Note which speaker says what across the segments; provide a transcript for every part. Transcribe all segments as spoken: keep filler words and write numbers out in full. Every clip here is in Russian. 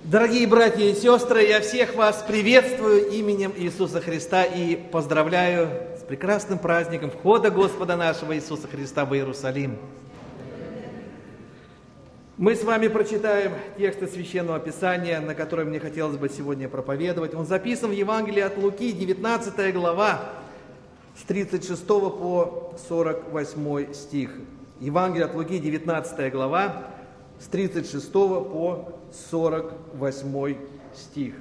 Speaker 1: Дорогие братья и сестры, я всех вас приветствую именем Иисуса Христа и поздравляю с прекрасным праздником входа Господа нашего Иисуса Христа в Иерусалим. Мы с вами прочитаем тексты Священного Писания, на которые мне хотелось бы сегодня проповедовать. Он записан в Евангелии от Луки, девятнадцатая глава, с тридцать шестого по сорок восьмой стих. Евангелие от Луки, девятнадцатая глава, с тридцать шестого по сорок восьмой стих.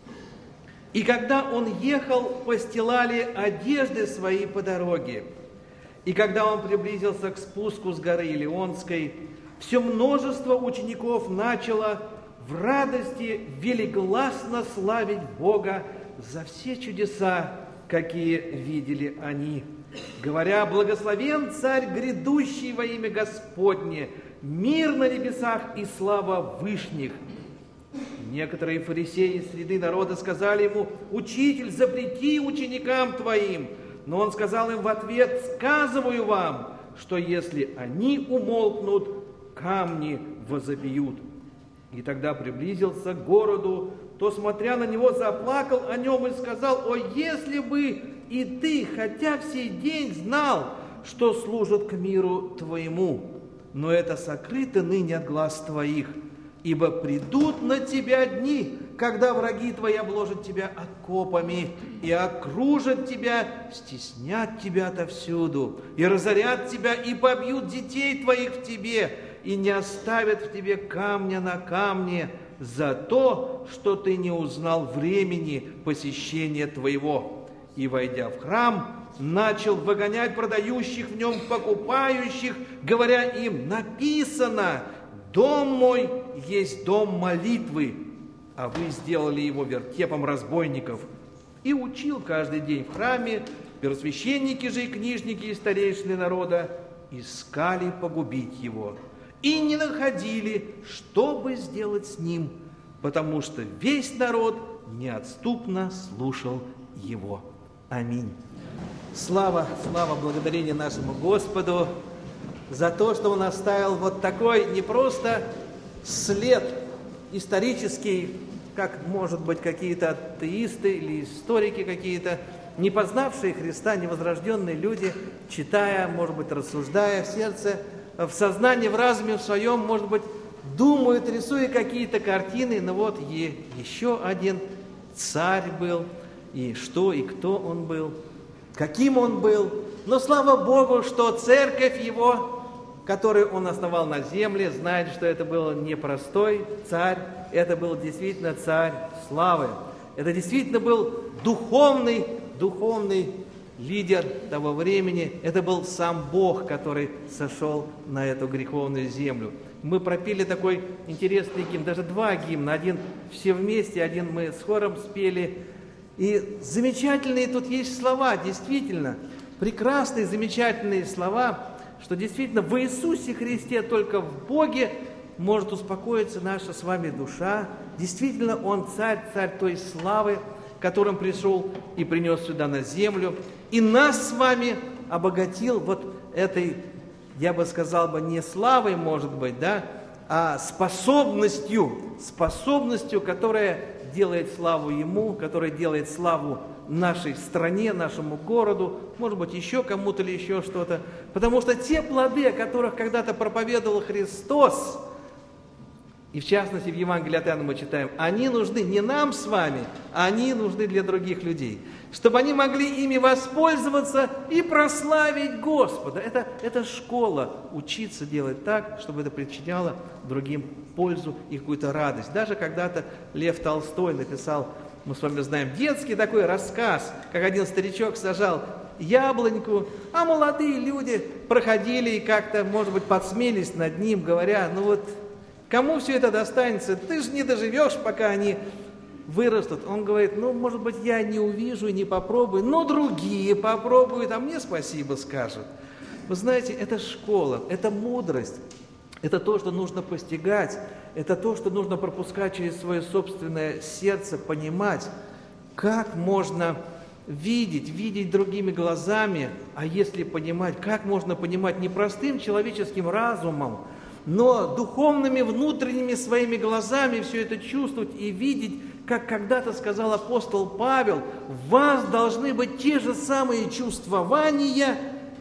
Speaker 1: «И когда он ехал, постилали одежды свои по дороге. И когда он приблизился к спуску с горы Илионской, все множество учеников начало в радости велигласно славить Бога за все чудеса, какие видели они, говоря: благословен Царь грядущий во имя Господне, мир на небесах и слава вышних. Некоторые фарисеи из среды народа сказали ему: Учитель, запрети ученикам твоим. Но он сказал им в ответ: сказываю вам, что если они умолкнут, камни возопьют. И тогда приблизился к городу, то, смотря на него, заплакал о нем и сказал: о, если бы и ты, хотя в сей день, знал, что служит к миру твоему, но это сокрыто ныне от глаз твоих, ибо придут на тебя дни, когда враги твои обложат тебя окопами и окружат тебя, стеснят тебя отовсюду, и разорят тебя, и побьют детей твоих в тебе, и не оставят в тебе камня на камне за то, что ты не узнал времени посещения твоего. И, войдя в храм, начал выгонять продающих в нем покупающих, говоря им: написано, дом мой есть дом молитвы, а вы сделали его вертепом разбойников. И учил каждый день в храме. Первосвященники же и книжники и старейшины народа искали погубить его, и не находили, что бы сделать с ним, потому что весь народ неотступно слушал его. Аминь. Слава, слава, благодарение нашему Господу за то, что Он оставил вот такой не просто след исторический, как, может быть, какие-то атеисты или историки какие-то, не познавшие Христа, невозрожденные люди, читая, может быть, рассуждая в сердце, в сознании, в разуме в своем, может быть, думают, рисуя какие-то картины, но вот и еще один царь был, и что, и кто он был, каким он был. Но слава Богу, что церковь его, которую он основал на земле, знает, что это был не простой царь, это был действительно царь славы. Это действительно был духовный, духовный лидер того времени. Это был сам Бог, который сошел на эту греховную землю. Мы пропели такой интересный гимн, даже два гимна. Один все вместе, один мы с хором спели. И замечательные тут есть слова, действительно, прекрасные, замечательные слова, что действительно в Иисусе Христе, только в Боге может успокоиться наша с вами душа. Действительно, Он царь, царь той славы, которым пришел и принес сюда на землю, и нас с вами обогатил вот этой, я бы сказал бы, не славой, может быть, да, а способностью, способностью, которая делает славу Ему, которая делает славу нашей стране, нашему городу, может быть, еще кому-то или еще что-то. Потому что те плоды, о которых когда-то проповедовал Христос, и в частности в Евангелии от Иоанна мы читаем, они нужны не нам с вами, а они нужны для других людей, чтобы они могли ими воспользоваться и прославить Господа. Это, это школа, учиться делать так, чтобы это причиняло другим пользу и какую-то радость. Даже когда-то Лев Толстой написал, мы с вами знаем, детский такой рассказ, как один старичок сажал яблоньку, а молодые люди проходили и как-то, может быть, подсмеялись над ним, говоря: ну вот, кому все это достанется? Ты же не доживешь, пока они вырастут. Он говорит: ну, может быть, я не увижу и не попробую, но другие попробуют, а мне спасибо скажут. Вы знаете, это школа, это мудрость, это то, что нужно постигать, это то, что нужно пропускать через свое собственное сердце, понимать, как можно видеть, видеть другими глазами, а если понимать, как можно понимать не простым человеческим разумом, но духовными, внутренними своими глазами все это чувствовать и видеть, как когда-то сказал апостол Павел, в вас должны быть те же самые чувствования,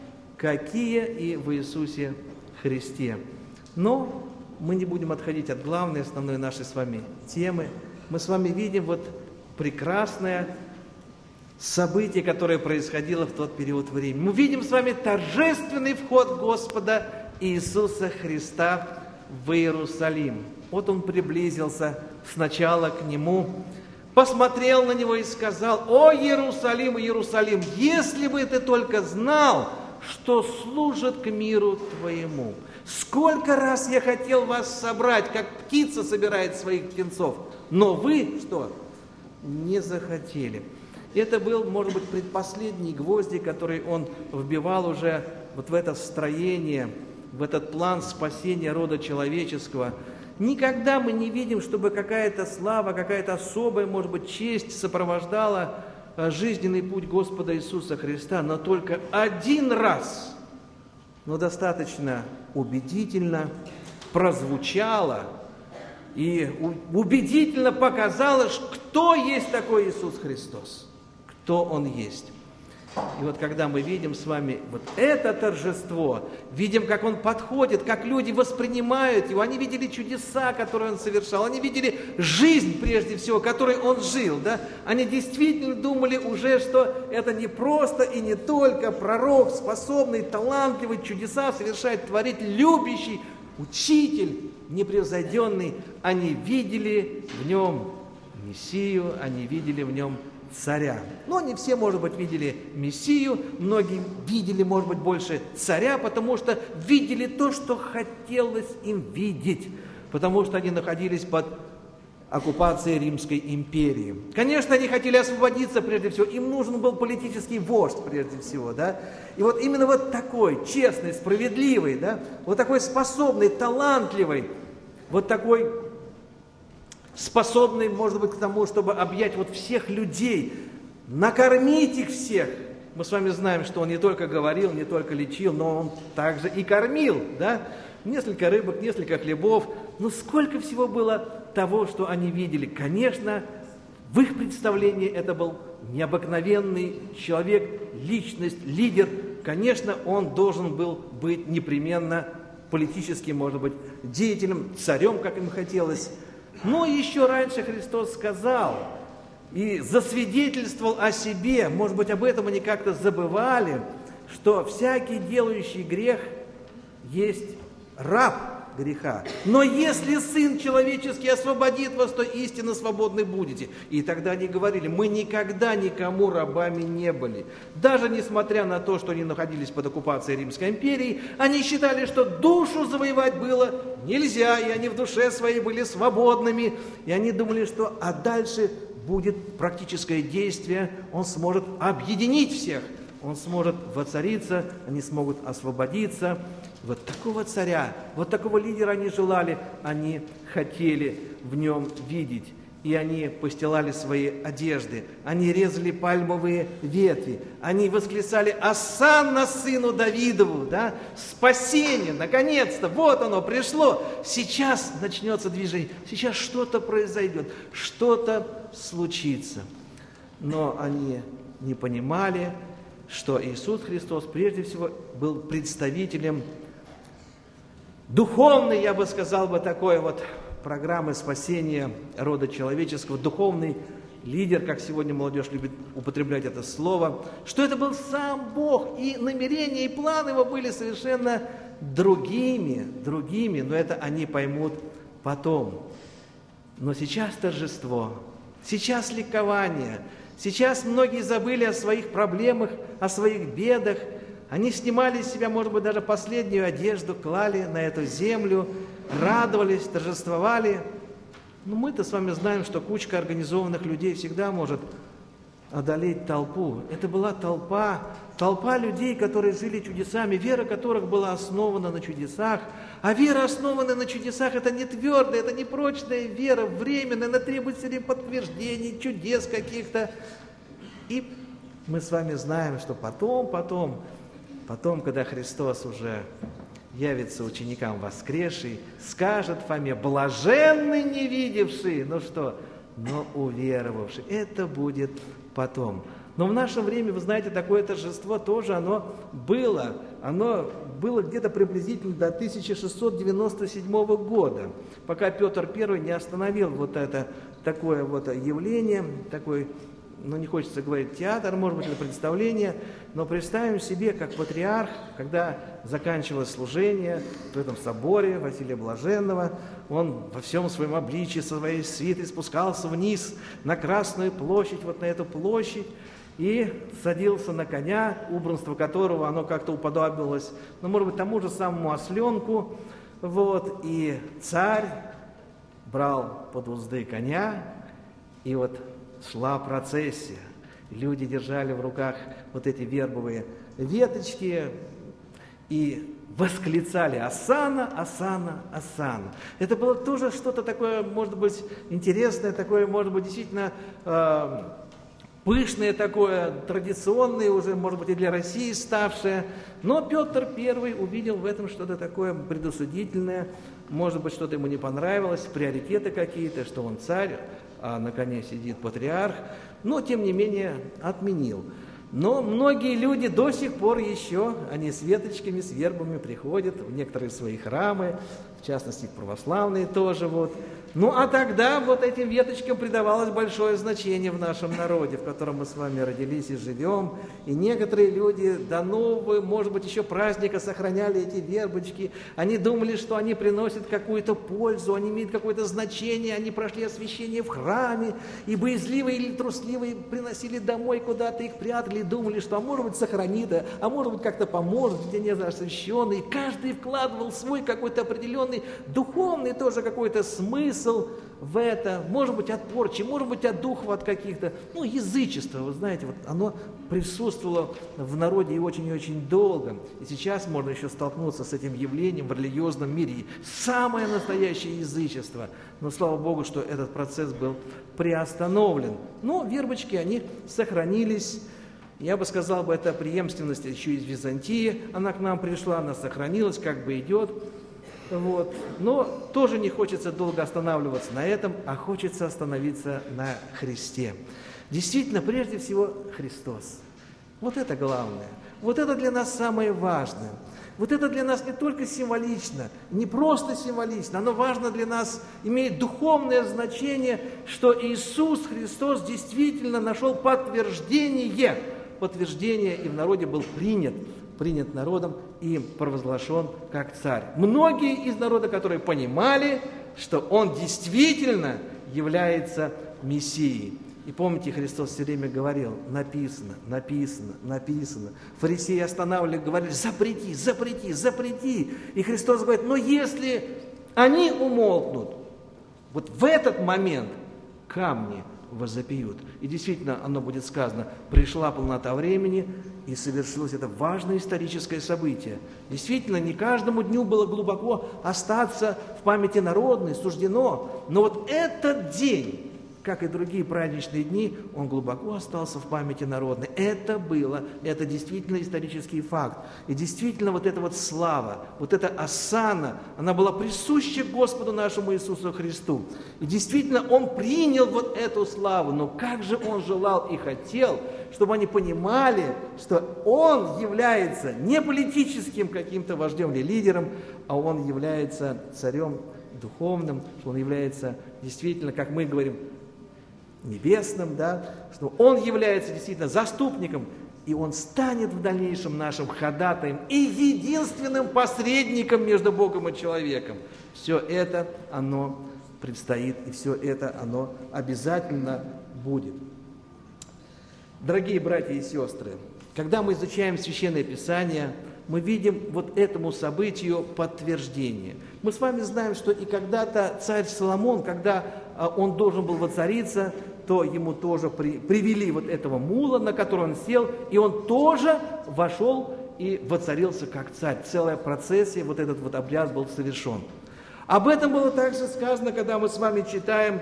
Speaker 1: какие и в Иисусе Христе. Но мы не будем отходить от главной, основной нашей с вами темы. Мы с вами видим вот прекрасное событие, которое происходило в тот период времени. Мы видим с вами торжественный вход Господа Иисуса Христа в Иерусалим. Вот Он приблизился сначала к Нему, посмотрел на Него и сказал: «О, Иерусалим, Иерусалим, если бы ты только знал, что служит к миру твоему! Сколько раз я хотел вас собрать, как птица собирает своих птенцов, но вы, что, не захотели». Это был, может быть, предпоследний гвоздик, который он вбивал уже вот в это строение, в этот план спасения рода человеческого. Никогда мы не видим, чтобы какая-то слава, какая-то особая, может быть, честь сопровождала жизненный путь Господа Иисуса Христа, но только один раз, но достаточно убедительно прозвучало и убедительно показало, кто есть такой Иисус Христос, кто Он есть. И вот когда мы видим с вами вот это торжество, видим, как Он подходит, как люди воспринимают Его, они видели чудеса, которые Он совершал, они видели жизнь, прежде всего, которой Он жил, да? Они действительно думали уже, что это не просто и не только пророк, способный, талантливый, чудеса совершать, творить, любящий, учитель, непревзойденный. Они видели в Нем Мессию, они видели в Нем царя. Но не все, может быть, видели Мессию, многие видели, может быть, больше царя, потому что видели то, что хотелось им видеть, потому что они находились под оккупацией Римской империи. Конечно, они хотели освободиться прежде всего, им нужен был политический вождь прежде всего, да, и вот именно вот такой, честный, справедливый, да, вот такой способный, талантливый, вот такой способный, может быть, к тому, чтобы объять вот всех людей, накормить их всех. Мы с вами знаем, что Он не только говорил, не только лечил, но Он также и кормил, да? Несколько рыбок, несколько хлебов. Но сколько всего было того, что они видели. Конечно, в их представлении это был необыкновенный человек, личность, лидер. Конечно, он должен был быть непременно политическим, может быть, деятелем, царем, как им хотелось. Но еще раньше Христос сказал и засвидетельствовал о себе, может быть, об этом они как-то забывали, что всякий делающий грех есть раб греха. Но если Сын Человеческий освободит вас, то истинно свободны будете. И тогда они говорили: мы никогда никому рабами не были. Даже несмотря на то, что они находились под оккупацией Римской империи, они считали, что душу завоевать было нельзя, и они в душе своей были свободными. И они думали, что а дальше будет практическое действие, Он сможет объединить всех, Он сможет воцариться, они смогут освободиться. Вот такого царя, вот такого лидера они желали, они хотели в нем видеть. И они постилали свои одежды, они резали пальмовые ветви, они восклицали: «Осанна сыну Давидову!» Да? Спасение, наконец-то, вот оно пришло. Сейчас начнется движение, сейчас что-то произойдет, что-то случится. Но они не понимали, что Иисус Христос прежде всего был представителем духовной, я бы сказал бы, такой вот программы спасения рода человеческого, духовный лидер, как сегодня молодежь любит употреблять это слово, что это был сам Бог, и намерения, и планы его были совершенно другими, другими, но это они поймут потом. Но сейчас торжество, сейчас ликование, сейчас многие забыли о своих проблемах, о своих бедах. Они снимали с себя, может быть, даже последнюю одежду, клали на эту землю, радовались, торжествовали. Но мы-то с вами знаем, что кучка организованных людей всегда может одолеть толпу. Это была толпа, толпа людей, которые жили чудесами, вера которых была основана на чудесах. А вера, основанная на чудесах, это не твердая, это не прочная вера, временная, она требует себе подтверждений, чудес каких-то. И мы с вами знаем, что потом, потом, потом, когда Христос уже явится ученикам воскресший, скажет Фоме: блаженны не видевшие, ну что, но уверовавшие. Это будет потом. Но в наше время, вы знаете, такое торжество тоже оно было. Оно было где-то приблизительно до тысяча шестьсот девяносто седьмого года, пока Петр Первый не остановил вот это такое вот явление, такой, ну не хочется говорить театр, может быть, или представление, но представим себе, как патриарх, когда заканчивалось служение в этом соборе Василия Блаженного, он во всем своем обличии, со своей свитой спускался вниз на Красную площадь, вот на эту площадь, и садился на коня, убранство которого оно как-то уподобилось, ну, может быть, тому же самому осленку, вот, и царь брал под узды коня, и вот шла процессия. Люди держали в руках вот эти вербовые веточки и восклицали: «Осанна, осанна, осанна». Это было тоже что-то такое, может быть, интересное, такое, может быть, действительно э, пышное такое, традиционное уже, может быть, и для России ставшее. Но Петр Первый увидел в этом что-то такое предосудительное, может быть, что-то ему не понравилось, приоритеты какие-то, что он царь, а на коне сидит патриарх, но, тем не менее, отменил. Но многие люди до сих пор еще, они с веточками, с вербами приходят в некоторые свои храмы, в частности, православные тоже. Вот. Ну, а тогда вот этим веточкам придавалось большое значение в нашем народе, в котором мы с вами родились и живем. И некоторые люди до нового, может быть, еще праздника сохраняли эти вербочки. Они думали, что они приносят какую-то пользу, они имеют какое-то значение, они прошли освящение в храме, и боязливые или трусливые приносили домой куда-то, их прятали, и думали, что, а может быть, сохранит, а может быть, как-то поможет, где не освященный. И каждый вкладывал свой какой-то определенный духовный тоже какой-то смысл в это, может быть, от порчи, может быть, от духов, от каких-то, ну, язычества, вы знаете, вот оно присутствовало в народе и очень и очень долго. И сейчас можно еще столкнуться с этим явлением в религиозном мире. Самое настоящее язычество. Но, слава Богу, что этот процесс был приостановлен. Но вербочки, они сохранились. Я бы сказал, бы, это преемственность еще из Византии. Она к нам пришла, она сохранилась, как бы идет. Вот. Но тоже не хочется долго останавливаться на этом, а хочется остановиться на Христе. Действительно, прежде всего, Христос. Вот это главное. Вот это для нас самое важное. Вот это для нас не только символично, не просто символично, оно важно для нас, имеет духовное значение, что Иисус Христос действительно нашел подтверждение, подтверждение и в народе был принят, принят народом и провозглашен как царь. Многие из народа, которые понимали, что Он действительно является Мессией. И помните, Христос все время говорил: написано, написано, написано. Фарисеи останавливали, говорили: запрети, запрети, запрети. И Христос говорит: но если они умолкнут, вот в этот момент камни возопьют. И действительно, оно будет сказано: пришла полнота времени, и совершилось это важное историческое событие. Действительно, не каждому дню было глубоко остаться в памяти народной, суждено, но вот этот день, как и другие праздничные дни, он глубоко остался в памяти народной. Это было, это действительно исторический факт. И действительно вот эта вот слава, вот эта осанна, она была присуща Господу нашему Иисусу Христу. И действительно Он принял вот эту славу, но как же Он желал и хотел, чтобы они понимали, что Он является не политическим каким-то вождем или лидером, а Он является царем духовным, что Он является действительно, как мы говорим, небесным, да, что Он является действительно заступником, и Он станет в дальнейшем нашим ходатаем и единственным посредником между Богом и человеком. Все это, оно предстоит, и все это, оно обязательно будет. Дорогие братья и сестры, когда мы изучаем Священное Писание, мы видим вот этому событию подтверждение. Мы с вами знаем, что и когда-то царь Соломон, когда он должен был воцариться, то ему тоже при, привели вот этого мула, на который он сел, и он тоже вошел и воцарился как царь. Целая процессия, вот этот вот обряд был совершен. Об этом было также сказано, когда мы с вами читаем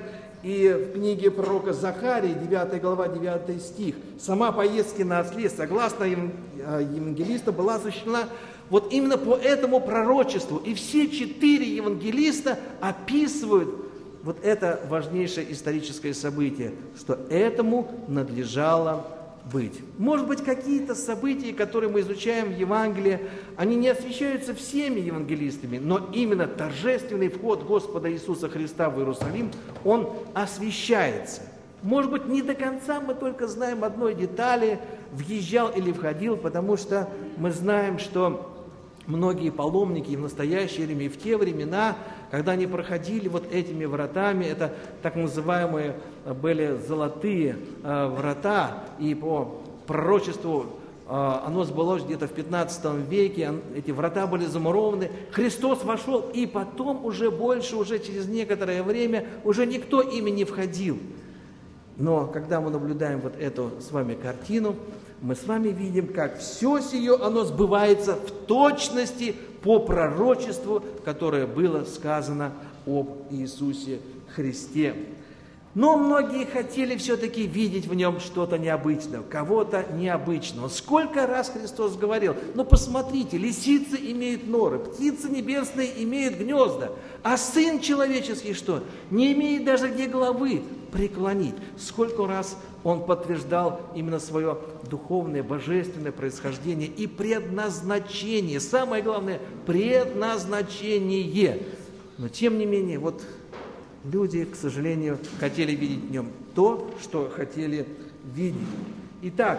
Speaker 1: И в книге пророка Захарии, девятая глава, девятый стих, сама поездка на осле, согласно евангелиста, была осуществлена вот именно по этому пророчеству. И все четыре евангелиста описывают вот это важнейшее историческое событие, что этому надлежало быть. Может быть, какие-то события, которые мы изучаем в Евангелии, они не освещаются всеми евангелистами, но именно торжественный вход Господа Иисуса Христа в Иерусалим, он освещается. Может быть, не до конца мы только знаем одной детали, въезжал или входил, потому что мы знаем, что многие паломники и в настоящее время, и в те времена, когда они проходили вот этими вратами, это так называемые были золотые э, врата, и по пророчеству э, оно сбылось где-то в пятнадцатом веке, эти врата были замурованы, Христос вошел, и потом уже больше, уже через некоторое время, уже никто ими не входил. Но когда мы наблюдаем вот эту с вами картину, мы с вами видим, как все сие, оно сбывается в точности по пророчеству, которое было сказано об Иисусе Христе. Но многие хотели все-таки видеть в нем что-то необычное, кого-то необычного. Сколько раз Христос говорил: ну посмотрите, лисицы имеют норы, птицы небесные имеют гнезда, а Сын Человеческий что? Не имеет даже где головы преклонить. Сколько раз Он подтверждал именно свое духовное, божественное происхождение и предназначение. Самое главное, предназначение. Но тем не менее, вот люди, к сожалению, хотели видеть в нем то, что хотели видеть. Итак,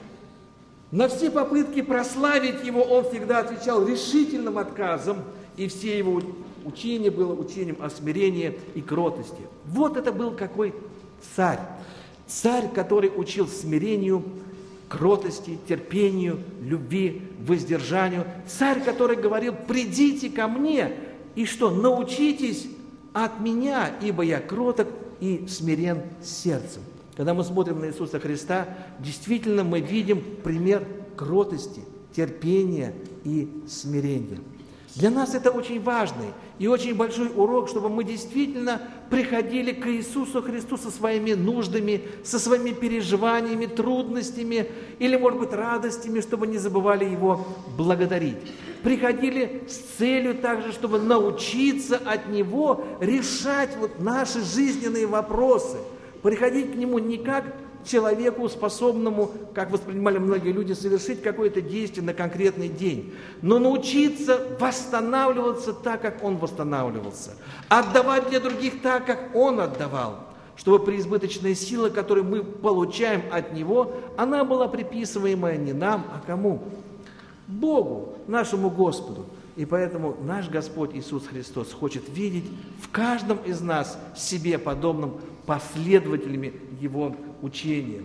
Speaker 1: на все попытки прославить его он всегда отвечал решительным отказом, и все его учение было учением о смирении и кротости. Вот это был какой царь. Царь, который учил смирению, кротости, терпению, любви, воздержанию. Царь, который говорил: придите ко мне, и что, научитесь от меня, ибо я кроток и смирен сердцем. Когда мы смотрим на Иисуса Христа, действительно мы видим пример кротости, терпения и смирения. Для нас это очень важный и очень большой урок, чтобы мы действительно приходили к Иисусу Христу со своими нуждами, со своими переживаниями, трудностями или, может быть, радостями, чтобы не забывали Его благодарить. Приходили с целью также, чтобы научиться от Него решать вот наши жизненные вопросы. Приходить к Нему не как человеку, способному, как воспринимали многие люди, совершить какое-то действие на конкретный день, но научиться восстанавливаться так, как Он восстанавливался, отдавать для других так, как Он отдавал, чтобы преизбыточная сила, которую мы получаем от Него, она была приписываемая не нам, а кому? Богу, нашему Господу. И поэтому наш Господь Иисус Христос хочет видеть в каждом из нас себе подобным последователями Его учения.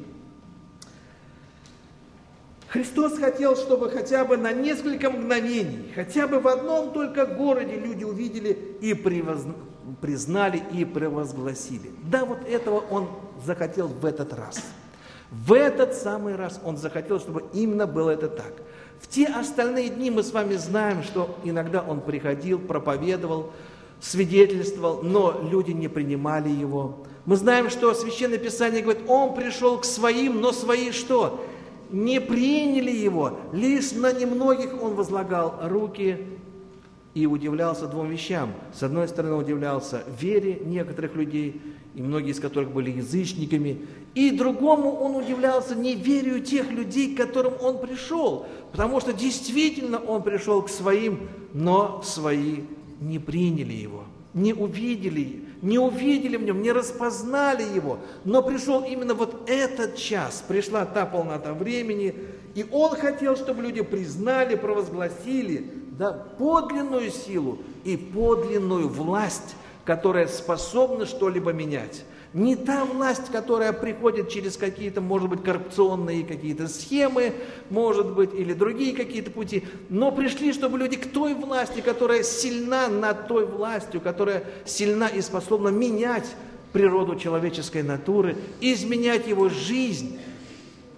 Speaker 1: Христос хотел, чтобы хотя бы на несколько мгновений, хотя бы в одном только городе люди увидели и превоз... признали, и превозгласили. Да, вот этого Он захотел в этот раз. В этот самый раз Он захотел, чтобы именно было это так. В те остальные дни мы с вами знаем, что иногда Он приходил, проповедовал, свидетельствовал, но люди не принимали Его. Мы знаем, что Священное Писание говорит: Он пришел к своим, но свои что? Не приняли Его. Лишь на немногих Он возлагал руки и удивлялся двум вещам. С одной стороны, удивлялся вере некоторых людей, и многие из которых были язычниками. И другому Он удивлялся неверию тех людей, к которым Он пришел. Потому что действительно Он пришел к своим, но свои не приняли Его, не увидели, не увидели в Нем, не распознали Его. Но пришел именно вот этот час, пришла та полнота времени, и Он хотел, чтобы люди признали, провозгласили, да, подлинную силу и подлинную власть, которая способна что-либо менять. Не та власть, которая приходит через какие-то, может быть, коррупционные какие-то схемы, может быть, или другие какие-то пути, но пришли, чтобы люди к той власти, которая сильна над той властью, которая сильна и способна менять природу человеческой натуры, изменять его жизнь,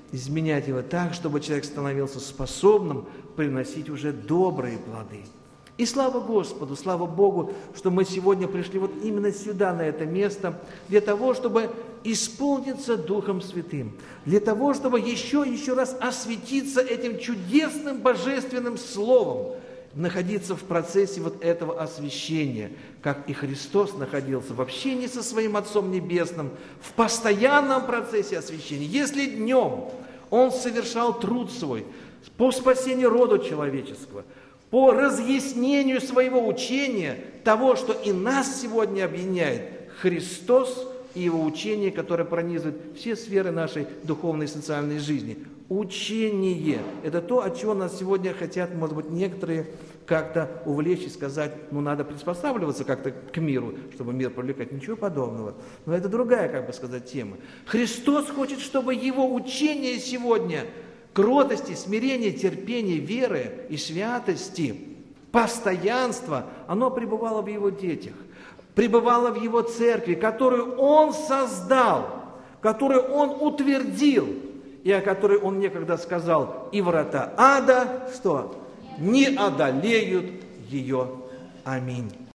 Speaker 1: изменять его так, чтобы человек становился способным приносить уже добрые плоды. И слава Господу, слава Богу, что мы сегодня пришли вот именно сюда, на это место, для того, чтобы исполниться Духом Святым, для того, чтобы еще и еще раз осветиться этим чудесным божественным Словом, находиться в процессе вот этого освящения, как и Христос находился в общении со Своим Отцом Небесным, в постоянном процессе освящения. Если днем Он совершал труд свой по спасению рода человеческого, по разъяснению своего учения, того, что и нас сегодня объединяет, Христос и Его учение, которое пронизывает все сферы нашей духовной и социальной жизни. Учение – это то, от чего нас сегодня хотят, может быть, некоторые как-то увлечь и сказать, ну, надо приспосабливаться как-то к миру, чтобы мир привлекать. Ничего подобного. Но это другая, как бы сказать, тема. Христос хочет, чтобы Его учение сегодня кротости, смирения, терпения, веры и святости, постоянства, оно пребывало в Его детях, пребывало в Его церкви, которую Он создал, которую Он утвердил, и о которой Он некогда сказал, и врата ада, что? Не одолеют ее. Аминь.